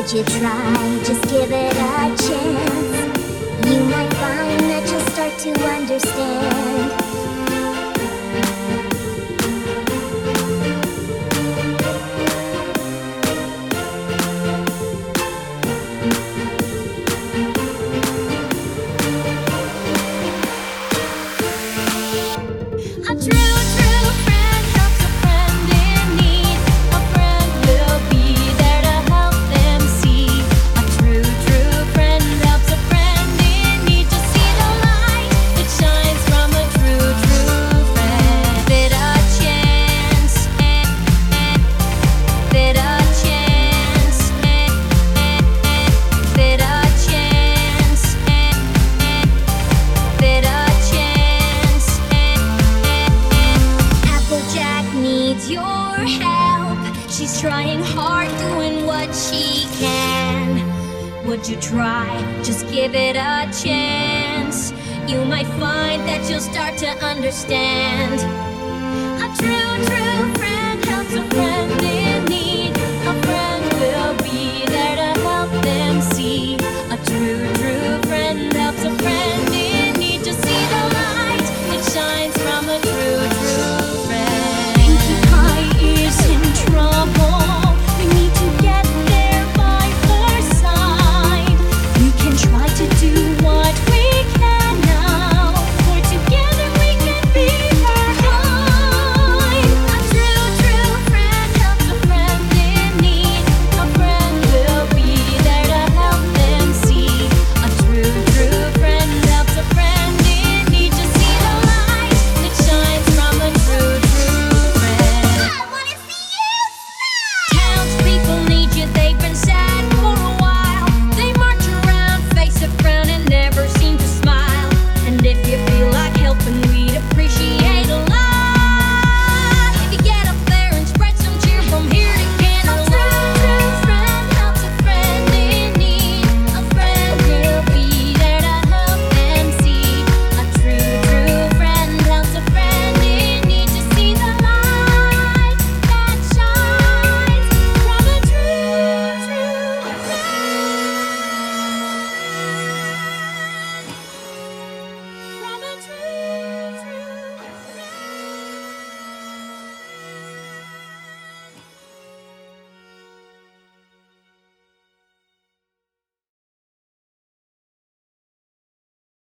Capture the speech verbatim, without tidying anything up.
Would you try? Just give it a chance. You might find that you'll start to understand. A true, true friend helps a friend in need. A friend will be there to help them see. A true, true friend helps a friend in need to see the light that shines from a true, true friend. Give it a chance. Give it a chance. Give it a chance. Give it a chance. Applejack needs your help. She's trying hard, doing what she can. Would you try? Just give it a chance. You might find that you'll start to understand.